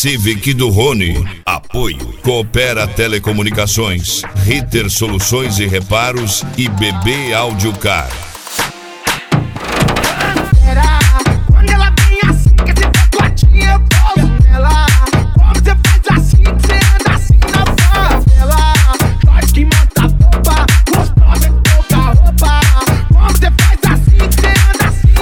Civic do Rony. Apoio. Coopera Telecomunicações, Ritter Soluções e Reparos e BB Audiocar. Quando ela vem assim, que esse tatuadinho eu colo nela. Como você faz assim, que você anda assim na favela. Nós que mata a bomba, gostosa de pouca roupa. Como você faz assim, que você anda assim.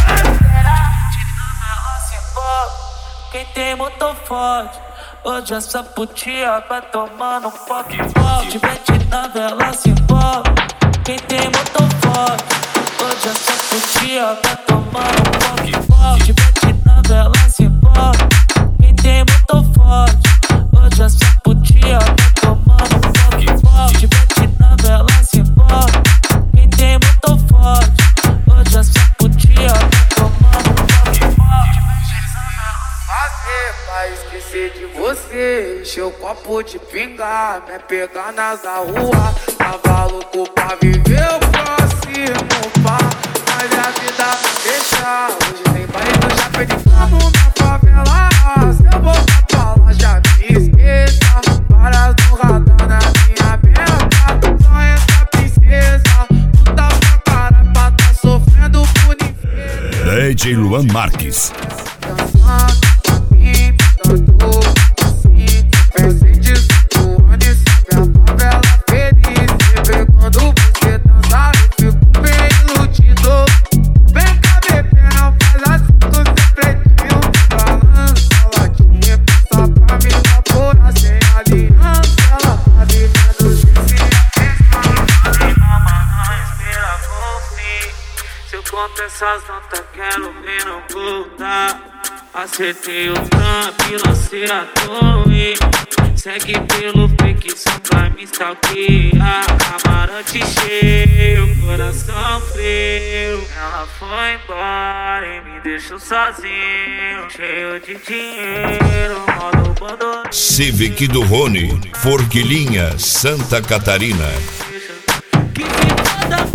Quem tem motor forte, hoje essa putia vai tomando um foque forte. Mete na vela, se envolve. Quem tem motor forte, hoje essa putia vai tomando um foque forte. Mete na vela, se envolve. Quem tem motor forte, hoje essa putia vai tomando um foque forte. Mete na vela, se envolve. Quem tem motor forte, hoje essa putia vai tomando um foque forte. Fazer pra esquecer de você, encher o copo de pinga, me pegar nas da rua. Tava louco pra viver o próximo pá, mas a vida não deixa. Hoje tem baile que eu já perdi como na favela. Se eu voltar pra lá já me esqueça. Varas no radar na minha meta. Só essa princesa, tu tá pra cara pra tá sofrendo por ninguém. DJ Luan Marques. Essas notas quero ver não voltar. Acertei o trampo e lancei a torre. Segue pelo fake só pra me stalkear. Camarote cheio, coração frio. Ela foi embora e me deixou sozinho, cheio de dinheiro, modo bando. Civic do Rony, Forquilinha, Santa Catarina. Que se foda